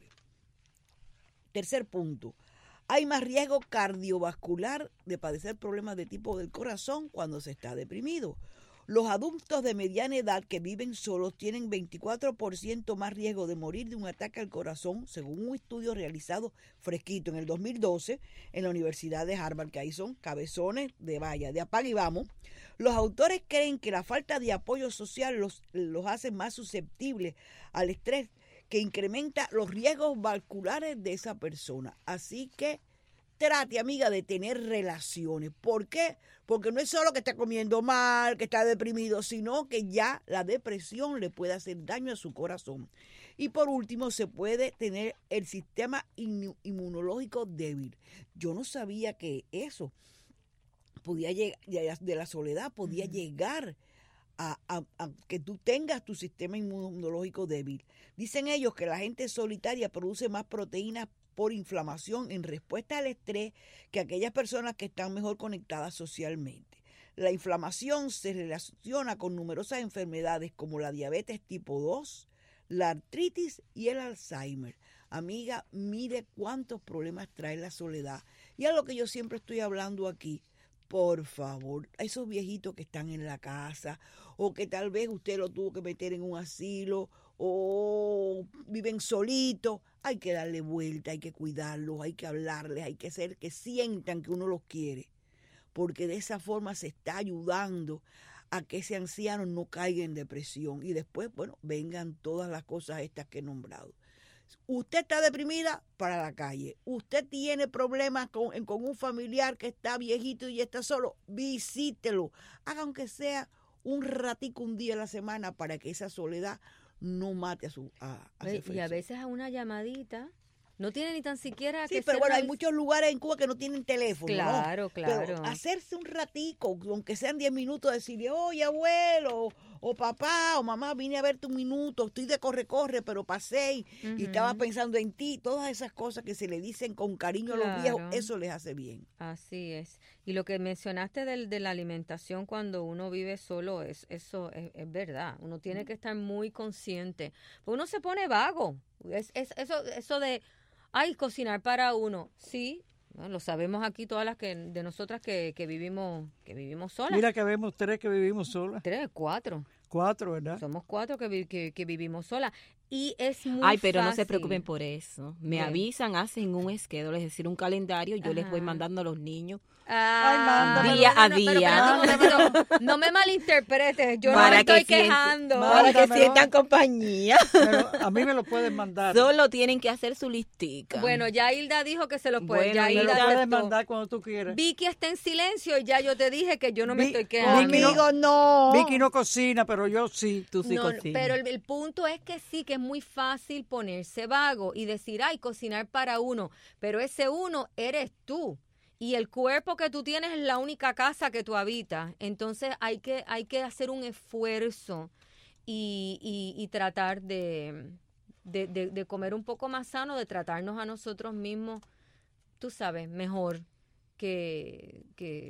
Tercer punto, hay más riesgo cardiovascular de padecer problemas de tipo del corazón cuando se está deprimido. Los adultos de mediana edad que viven solos tienen 24% más riesgo de morir de un ataque al corazón, según un estudio realizado fresquito en el 2012 en la Universidad de Harvard, que ahí son cabezones de valla, de apaga y vamos. Los autores creen que la falta de apoyo social los hace más susceptibles al estrés, que incrementa los riesgos vasculares de esa persona. Así que trate, amiga, de tener relaciones. ¿Por qué? Porque no es solo que está comiendo mal, que está deprimido, sino que ya la depresión le puede hacer daño a su corazón. Y por último, se puede tener el sistema inmunológico débil. Yo no sabía que eso podía llegar, de la soledad podía llegar a que tú tengas tu sistema inmunológico débil. Dicen ellos que la gente solitaria produce más proteínas por inflamación en respuesta al estrés que aquellas personas que están mejor conectadas socialmente. La inflamación se relaciona con numerosas enfermedades como la diabetes tipo 2, la artritis y el Alzheimer. Amiga, mire cuántos problemas trae la soledad. Y a lo que yo siempre estoy hablando aquí, por favor, a esos viejitos que están en la casa o que tal vez usted lo tuvo que meter en un asilo o viven solitos, hay que darle vuelta, hay que cuidarlos, hay que hablarles, hay que hacer que sientan que uno los quiere, porque de esa forma se está ayudando a que ese anciano no caiga en depresión y después, bueno, vengan todas las cosas estas que he nombrado. Usted está deprimida, para la calle. Usted tiene problemas con un familiar que está viejito y está solo, visítelo. Haga aunque sea un ratico, un día a la semana, para que esa soledad no mate a su y a veces a una llamadita no tiene ni tan siquiera sí, pero bueno, hay muchos lugares en Cuba que no tienen teléfono. Claro, ¿no? Claro. Pero hacerse un ratico, aunque sean 10 minutos, decirle, oye, abuelo, o papá, o mamá, vine a verte un minuto, estoy de corre, pero pasé y estaba pensando en ti. Todas esas cosas que se le dicen con cariño a los viejos, eso les hace bien. Así es. Y lo que mencionaste de la alimentación cuando uno vive solo, eso es verdad. Uno tiene que estar muy consciente. Porque uno se pone vago. Eso de, ay, cocinar para uno. Sí, bueno, lo sabemos aquí todas las de nosotras que vivimos solas. Mira que vemos 3 que vivimos solas. 4. 4, ¿verdad? Somos 4 que vivimos solas. Y es muy Ay, pero no se fácil. preocupen por eso. Me ¿Qué? avisan, hacen un schedule, es decir, un calendario. Yo les voy Ajá. mandando a los niños Ah, Día a pero día. espérate un momento, no me malinterpretes, yo no Para me que estoy siente- quejando. para que Mándamelo. sientan compañía. Pero a mí me lo pueden mandar. Solo tienen que hacer su listica. Bueno, ya Hilda dijo que se lo puede. Bueno, ya me lo Hilda puedes aceptó. mandar cuando tú quieras. Vicky está en silencio y ya yo te dije que yo no me Vi- estoy quejando. Conmigo no. Vicky no cocina, pero yo sí. Tú sí No, cocinas. pero el punto es que sí, que es muy fácil ponerse vago y decir, ay, cocinar para uno, pero ese uno eres tú. Y el cuerpo que tú tienes es la única casa que tú habitas. Entonces hay que hacer un esfuerzo y tratar de comer un poco más sano, de tratarnos a nosotros mismos, tú sabes, mejor que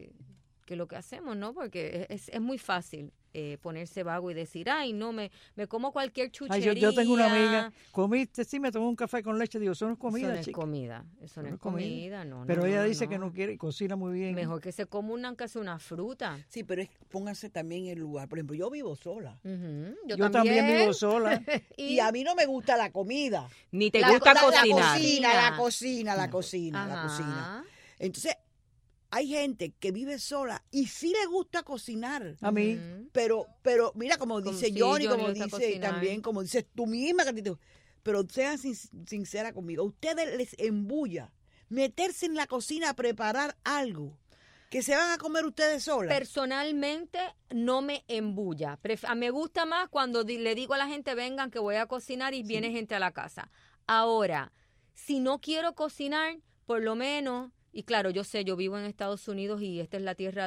lo que hacemos, ¿no? Porque es muy fácil ponerse vago y decir, ay, no, me como cualquier Ay, chuchería. yo tengo una amiga, comiste, sí, me tomó un café con leche, digo, eso no es comida, Eso no es chica. comida, eso no es comida, no. Pero no, ella no, dice que no quiere y cocina muy bien. Mejor que se coma aunque sea una fruta. Sí, pero pónganse también en el lugar. Por ejemplo, yo vivo sola. Ujú, Yo también vivo sola. Y a mí no me gusta la comida. Ni te La- gusta la- la cocinar. La cocina. Ajá. Entonces, hay gente que vive sola y sí le gusta cocinar. A mí. Ujú. Pero mira, como dice sí, Johnny, Johnny como le gusta dice cocinar. también, como dices tú misma, que a ti te- pero sean sincera conmigo. ¿A ustedes les embulla meterse en la cocina a preparar algo que se van a comer ustedes solas? Personalmente no me embulla. Me gusta más cuando le digo a la gente vengan que voy a cocinar y viene gente a la casa. Ahora, si no quiero cocinar, por lo menos, y claro, yo sé, yo vivo en Estados Unidos y esta es la tierra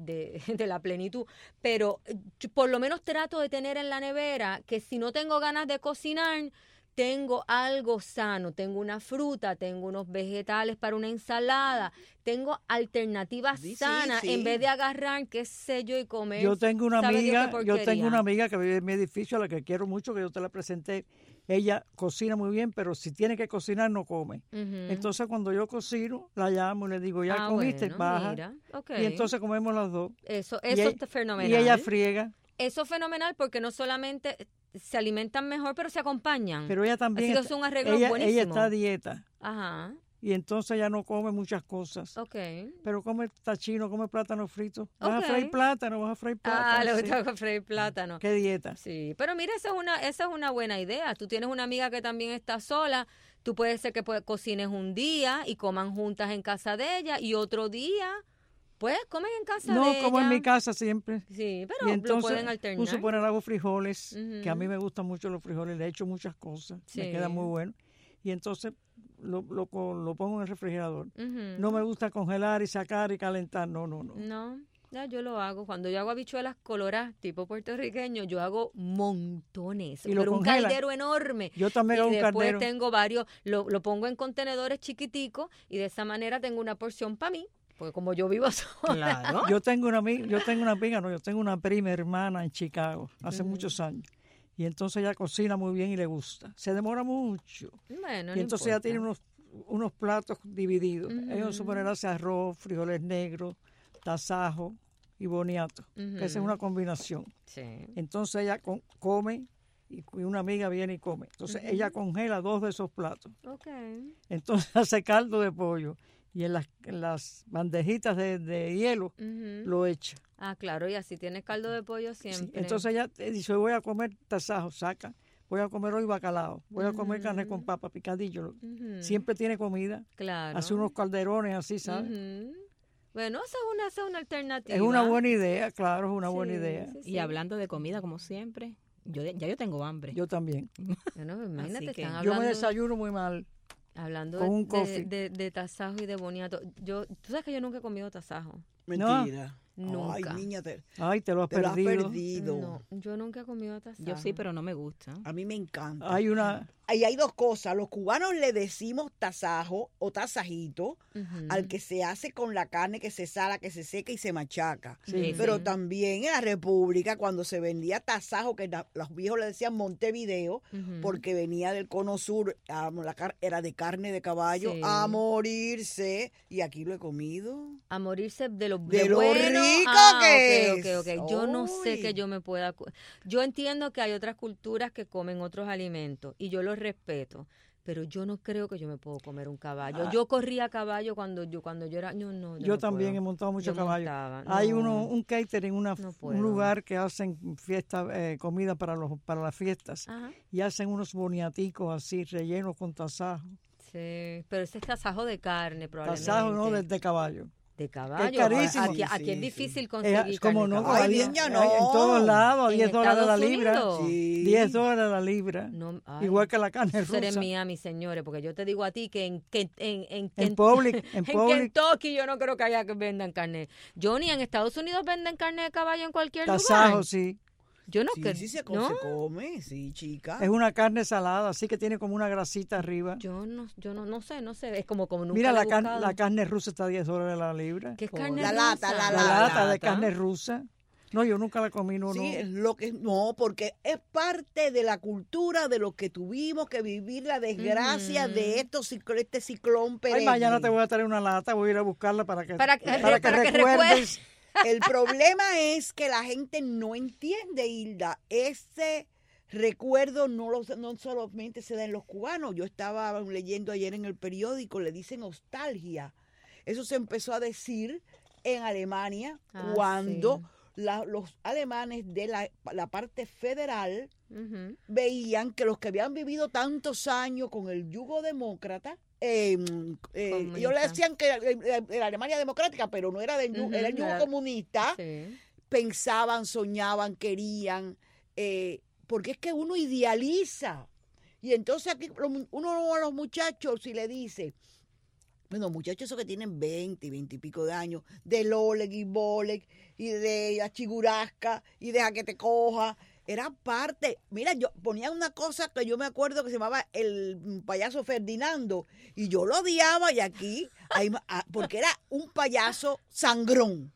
de la plenitud, pero por lo menos trato de tener en la nevera que si no tengo ganas de cocinar, tengo algo sano, tengo una fruta, tengo unos vegetales para una ensalada, tengo alternativas Sí, sanas sí. en vez de agarrar, qué sé yo, y comer. Yo tengo una sabe Dios qué amiga, yo tengo porquería. una amiga que vive en mi edificio, a la que quiero mucho, que yo te la presenté. Ella cocina muy bien, pero si tiene que cocinar no come. Ujú. Entonces cuando yo cocino, la llamo y le digo, ya comiste, bueno, baja. mira, ok. Y entonces comemos las dos. Eso y ella- está fenomenal. Y ella friega, Eso es fenomenal porque no solamente se alimentan mejor, pero se acompañan. pero ella también. Así que es un arreglo ella buenísimo. está a dieta Ajá, y entonces ella no come muchas cosas. ok. Pero come tachino, come plátano frito. Vas Ok. a freír plátano, vas a freír plátano. Ah, le sí. gusta freír plátano. ¿Qué dieta? Sí, pero mira, esa es una buena idea. Tú tienes una amiga que también está sola. Tú puede ser que cocines un día y coman juntas en casa de ella y otro día, pues, comen en casa de No, ella. como en mi casa siempre. Sí, Y pero lo entonces pueden alternar. uso poner hago frijoles, que a mí Ujú. me gustan mucho los frijoles, le he hecho muchas cosas, me Sí. queda muy bueno. Y entonces lo pongo en el refrigerador. Ujú. No me gusta congelar y sacar y calentar, no. No, ya yo lo hago. Cuando yo hago habichuelas coloradas tipo puertorriqueño, yo hago montones. ¿Y lo pero un congela? caldero enorme. Yo también Y hago un después caldero. tengo varios, lo pongo en contenedores chiquiticos y de esa manera tengo una porción para mí. Porque como yo vivo sola. Claro. Yo tengo una prima hermana en Chicago, hace muchos años. Y entonces ella cocina muy bien y le gusta. Se demora mucho. Bueno, Y no entonces ella importa. tiene unos platos divididos. Ujú. Ellos suelen hace arroz, frijoles negros, tasajo y boniato. Que esa es Ujú. una combinación. Sí. Entonces ella come y una amiga viene y come. Entonces ella congela 2 de esos platos. Ok. Entonces hace caldo de pollo y en las bandejitas de hielo Ujú. lo echa. Ah, claro, y así tienes caldo de pollo Sí, siempre. entonces ella dice, voy a comer tasajo, saca. Voy a comer hoy bacalao. Voy a comer carne con papa, picadillo. Ujú. Siempre tiene comida. Claro. Hace unos calderones así, ¿sabes? Ujú. Bueno, esa es una alternativa. Es una buena idea, claro, es una buena Sí, idea. sí, Y sí. hablando de comida, como siempre, yo tengo hambre. Yo también. Bueno, imagínate, Así que están Yo me hablando, desayuno muy mal. hablando con un de, coffee. de tasajo y de boniato. Tú sabes que yo nunca he comido tasajo. Mentira. Nunca. Ay, niña, te Ay, te lo has lo has perdido. perdido. No, yo nunca he comido tasajo. Yo sí, pero no me gusta. A mí me encanta. Hay una ahí hay dos cosas. Los cubanos le decimos tasajo o tasajito al que se hace con la carne que se sala, que se seca y se machaca. Sí, Pero sí. también en la República, cuando se vendía tasajo, que los viejos le decían Montevideo, porque venía del cono sur, era de carne de caballo, Sí. a morirse. Y aquí lo he comido. A morirse de lo bueno. rico que ok. es. Yo no sé Uy. que yo me pueda... Yo entiendo que hay otras culturas que comen otros alimentos y yo los respeto, pero yo no creo que yo me puedo comer un caballo. Yo corría a caballo cuando yo era... No, Yo no también puedo. he montado mucho Yo caballo. montaba, Hay no. un catering, No un puedo. lugar que hacen fiesta, comida para las fiestas. Ajá. Y hacen unos boniaticos así, rellenos con tasajo. Sí, pero ese es tasajo de carne probablemente. Tasajo, no, de caballo. De caballo. carísimo. Aquí Sí, es sí. difícil conseguir Como carne de no, caballo. Ay, hay- niña, hay no. en todos lados, ¿En $10 la Estados libra. Unidos? Sí. $10 la libra. No, ay, Igual que la carne eso será en rusa. Miami, señores, porque yo te digo a ti que En Publix, en Publix, Kentucky yo no creo que haya que vendan carne. Johnny, en Estados Unidos venden carne de caballo en cualquier tasajo, lugar. sí. Yo no Sí, que sí se ¿no? come, sí, chica. Es una carne salada, así que tiene como una grasita arriba. Yo no sé, es como nunca Mira, lo he la buscado. carne rusa está $10 la libra. ¿Qué es carne La rusa? lata, la La lata de lata. carne rusa. No, yo nunca la comí, no, Sí, no. es lo que no, porque es parte de la cultura de lo que tuvimos que vivir la desgracia de este ciclón Ay, perenne. mañana te voy a traer una lata, voy a ir a buscarla para que Para que recuerdes. El problema es que la gente no entiende, Hilda. Ese recuerdo no solamente se da en los cubanos. Yo estaba leyendo ayer en el periódico, le dicen nostalgia. Eso se empezó a decir en Alemania cuando los alemanes de la parte federal Ujú. veían que los que habían vivido tantos años con el yugo demócrata, ellos le decían que era Alemania democrática, pero no era del yugo, Ujú, era el yugo era- comunista, Sí. pensaban, soñaban, querían, porque es que uno idealiza. Y entonces aquí uno a los muchachos, si le dice, bueno, muchachos esos que tienen 20 y pico de años, de Oleg y Boleg, y de Achigurasca, y de A que te coja, era parte. Mira, yo ponía una cosa que yo me acuerdo que se llamaba el payaso Ferdinando, y yo lo odiaba, y aquí, porque era un payaso sangrón.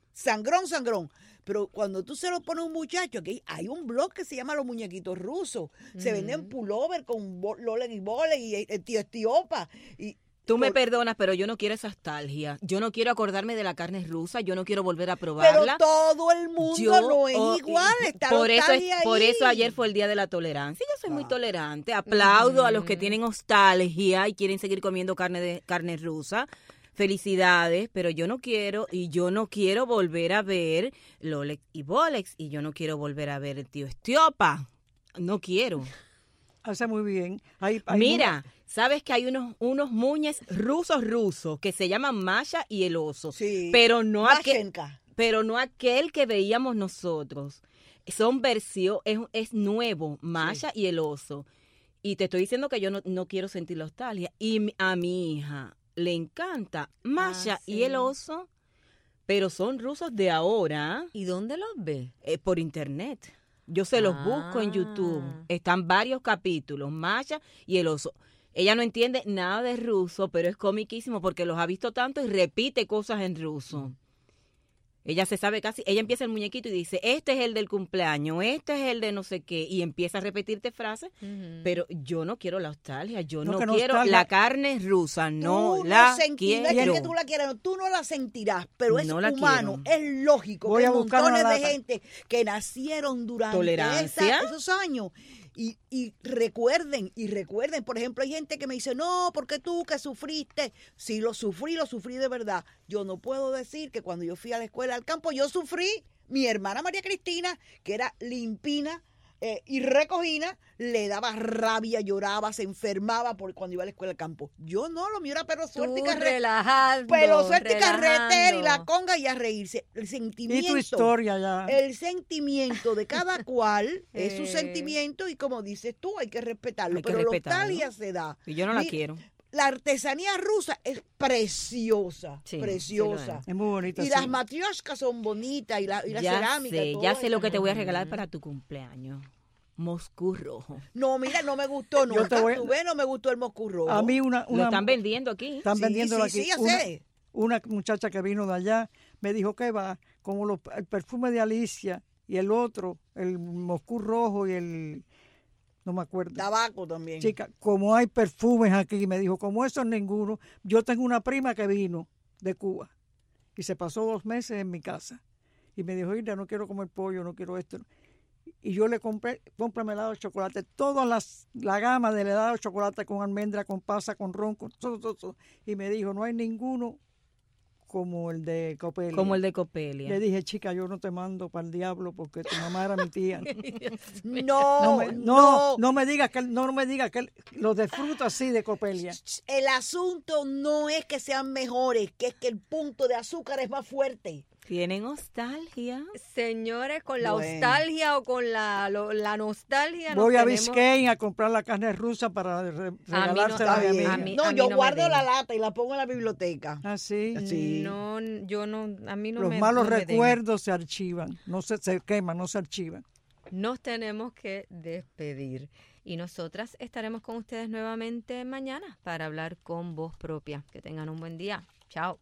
Pero cuando tú se lo pones a un muchacho, aquí hay un blog que se llama Los Muñequitos Rusos. Se venden pullover con Oleg y Boleg y el tío Estiopa. Y Tú me perdonas, pero yo no quiero esa nostalgia. Yo no quiero acordarme de la carne rusa. Yo no quiero volver a probarla. Pero todo el mundo no es igual. Está por nostalgia eso ahí. ayer fue el Día de la Tolerancia. Yo soy muy tolerante. Aplaudo a los que tienen nostalgia y quieren seguir comiendo carne rusa. Felicidades, pero yo no quiero volver a ver Lolex y Bolex, y yo no quiero volver a ver el tío Estiopa. No quiero. Hace muy bien. Mira, sabes que hay unos muñes rusos que se llaman Masha y el oso, Sí. pero no Mashenka. aquel que veíamos nosotros. Son es nuevo, Masha y el oso. Y te estoy diciendo que yo no quiero sentir nostalgia. Y a mi hija le encanta Masha y el oso, pero son rusos de ahora. ¿Y dónde los ve? Por internet. Yo se los busco en YouTube. Están varios capítulos, Masha y el oso. Ella no entiende nada de ruso, pero es comiquísimo porque los ha visto tanto y repite cosas en ruso. Ella se sabe casi, ella empieza el muñequito y dice, este es el del cumpleaños, este es el de no sé qué, y empieza a repetirte frases, pero yo no quiero la nostalgia, yo no que quiero nostalgia. la carne rusa, no Tú la sentirás, quiero. es que tú la quieras, no, tú no la sentirás, pero es No la humano, quiero. es lógico. Voy que a hay buscar montones una de lata. gente que nacieron durante Tolerancia. esos años. Y recuerden, por ejemplo, hay gente que me dice, no, porque tú que sufriste, sí lo sufrí de verdad. Yo no puedo decir que cuando yo fui a la escuela al campo, yo sufrí. Mi hermana María Cristina, que era limpina y recogina, le daba rabia, lloraba, se enfermaba cuando iba a la escuela al campo. Yo no, lo mío era perro suerte y relajando, pero suerte y carretera y relajando. la conga y a reírse. El Y sentimiento. tu historia ya. El sentimiento de cada cual es su sentimiento y como dices tú, hay que respetarlo. Hay que pero respetarlo. nostalgia se da. Y yo no la Mira, quiero. La artesanía rusa es preciosa, Sí, preciosa. Es muy bonita. Y sí. las matrioshkas son bonitas y la cerámica. todo Ya sé lo eso. que te voy a regalar para tu cumpleaños. Moscú rojo. No, mira, no me gustó Yo te voy- nunca. Tú ves, no me gustó el moscú rojo. A mí Lo están vendiendo aquí. Están Sí, vendiéndolo sí, aquí. sí, ya sé. Una muchacha que vino de allá me dijo que va, como el perfume de Alicia y el otro, el Moscú rojo y el, no me acuerdo. Tabaco también. Chica, como hay perfumes aquí, me dijo, como eso ninguno. Yo tengo una prima que vino de Cuba y se pasó 2 meses en mi casa. Y me dijo, mira, no quiero comer pollo, no quiero esto. Y yo le compré, cómprame helado de chocolate. Toda la gama del helado de chocolate con almendra, con pasa, con ron, con todo. Y me dijo, no hay ninguno como el de Copelia. Como el de Copelia. Le dije, chica, yo no te mando para el diablo porque tu mamá era mi tía. No me digas que los de fruta sí de Copelia. El asunto no es que sean mejores, que es que el punto de azúcar es más fuerte. ¿Tienen nostalgia? Señores, con la Bueno. nostalgia o con la nostalgia. Voy nos a tenemos- Biscayne a comprar la carne rusa para regalársela a mi Está amiga. bien. a No, mí yo no me guardo den. la lata y la pongo en la biblioteca. Ah, sí. Sí. No, yo no, a mí no Los me malos no me den. recuerdos se archivan, no se queman, no se archivan. Nos tenemos que despedir. Y nosotras estaremos con ustedes nuevamente mañana para hablar con voz propia. Que tengan un buen día. Chao.